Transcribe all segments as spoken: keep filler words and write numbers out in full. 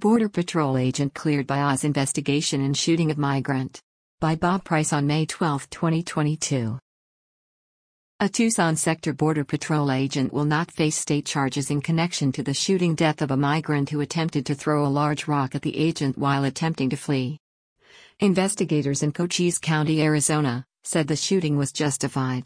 Border Patrol agent cleared by Oz investigation in shooting of migrant. By Bob Price on May twelfth, twenty twenty-two. A Tucson Sector Border Patrol agent will not face state charges in connection to the shooting death of a migrant who attempted to throw a large rock at the agent while attempting to flee. Investigators in Cochise County, Arizona, said the shooting was justified.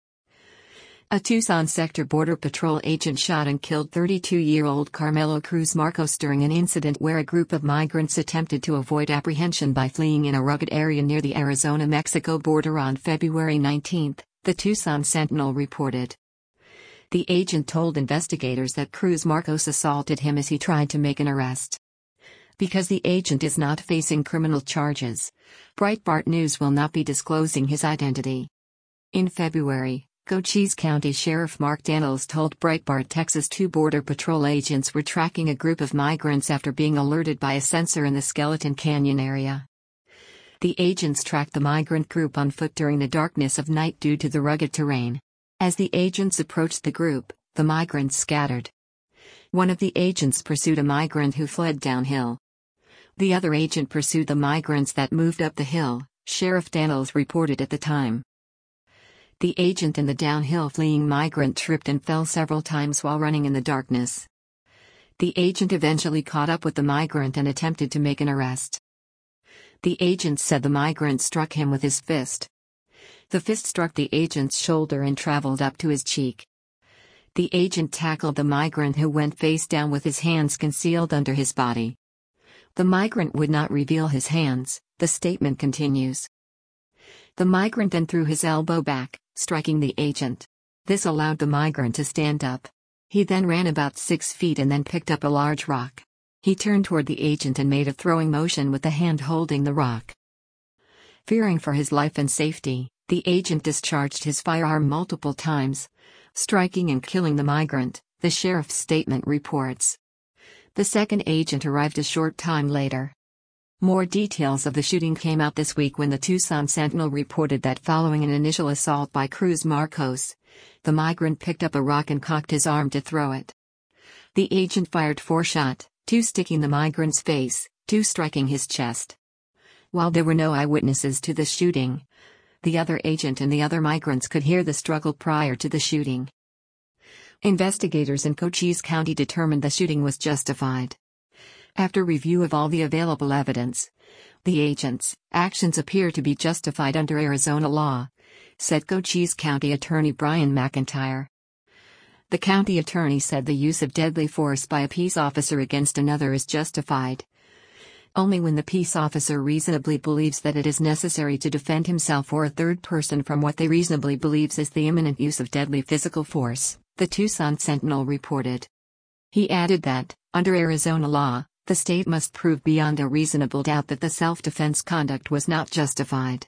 A Tucson Sector Border Patrol agent shot and killed thirty-two-year-old Carmelo Cruz Marcos during an incident where a group of migrants attempted to avoid apprehension by fleeing in a rugged area near the Arizona-Mexico border on February nineteenth, the Tucson Sentinel reported. The agent told investigators that Cruz Marcos assaulted him as he tried to make an arrest. Because the agent is not facing criminal charges, Breitbart News will not be disclosing his identity. In February, Cochise County Sheriff Mark Daniels told Breitbart Texas two Border Patrol agents were tracking a group of migrants after being alerted by a sensor in the Skeleton Canyon area. The agents tracked the migrant group on foot during the darkness of night due to the rugged terrain. As the agents approached the group, the migrants scattered. One of the agents pursued a migrant who fled downhill. The other agent pursued the migrants that moved up the hill, Sheriff Daniels reported at the time. The agent and the downhill fleeing migrant tripped and fell several times while running in the darkness. The agent eventually caught up with the migrant and attempted to make an arrest. The agent said the migrant struck him with his fist. The fist struck the agent's shoulder and traveled up to his cheek. The agent tackled the migrant who went face down with his hands concealed under his body. The migrant would not reveal his hands, the statement continues. The migrant then threw his elbow back, striking the agent. This allowed the migrant to stand up. He then ran about six feet and then picked up a large rock. He turned toward the agent and made a throwing motion with the hand holding the rock. Fearing for his life and safety, the agent discharged his firearm multiple times, striking and killing the migrant, the sheriff's statement reports. The second agent arrived a short time later. More details of the shooting came out this week when the Tucson Sentinel reported that following an initial assault by Cruz Marcos, the migrant picked up a rock and cocked his arm to throw it. The agent fired four shots, two sticking the migrant's face, two striking his chest. While there were no eyewitnesses to the shooting, the other agent and the other migrants could hear the struggle prior to the shooting. Investigators in Cochise County determined the shooting was justified. After review of all the available evidence, the agent's actions appear to be justified under Arizona law, said Cochise County Attorney Brian McIntyre. The county attorney said the use of deadly force by a peace officer against another is justified only when the peace officer reasonably believes that it is necessary to defend himself or a third person from what they reasonably believes is the imminent use of deadly physical force, the Tucson Sentinel reported. He added that, under Arizona law, the state must prove beyond a reasonable doubt that the self-defense conduct was not justified.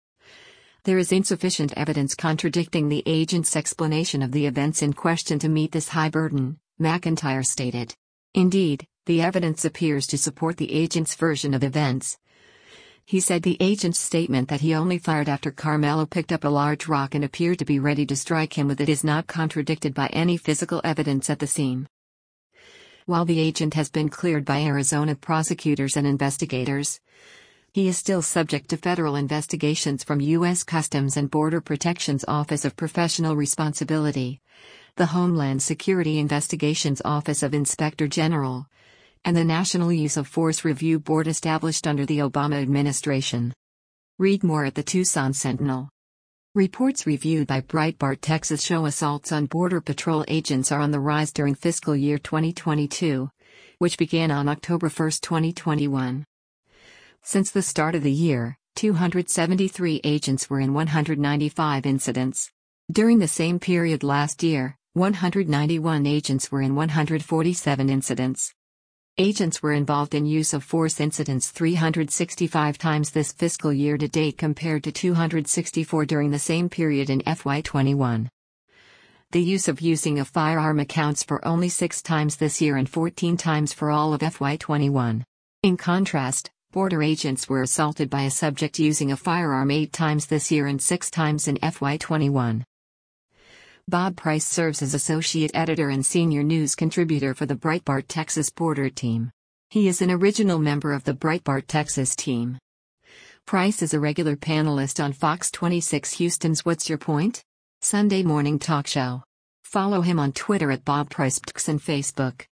There is insufficient evidence contradicting the agent's explanation of the events in question to meet this high burden, McIntyre stated. Indeed, the evidence appears to support the agent's version of events. He said the agent's statement that he only fired after Carmelo picked up a large rock and appeared to be ready to strike him with it is not contradicted by any physical evidence at the scene. While the agent has been cleared by Arizona prosecutors and investigators, he is still subject to federal investigations from U S Customs and Border Protection's Office of Professional Responsibility, the Homeland Security Investigations Office of Inspector General, and the National Use of Force Review Board established under the Obama administration. Read more at the Tucson Sentinel. Reports reviewed by Breitbart Texas show assaults on Border Patrol agents are on the rise during fiscal year twenty twenty-two, which began on October first, twenty twenty-one. Since the start of the year, two hundred seventy-three agents were in one hundred ninety-five incidents. During the same period last year, one hundred ninety-one agents were in one hundred forty-seven incidents. Agents were involved in use of force incidents three hundred sixty-five times this fiscal year to date compared to two hundred sixty-four during the same period in F Y twenty-one. The use of using a firearm accounts for only six times this year and fourteen times for all of F Y twenty-one. In contrast, border agents were assaulted by a subject using a firearm eight times this year and six times in F Y twenty-one. Bob Price serves as associate editor and senior news contributor for the Breitbart Texas Border Team. He is an original member of the Breitbart Texas team. Price is a regular panelist on Fox twenty-six Houston's What's Your Point? Sunday morning talk show. Follow him on Twitter at Bob Price and Facebook.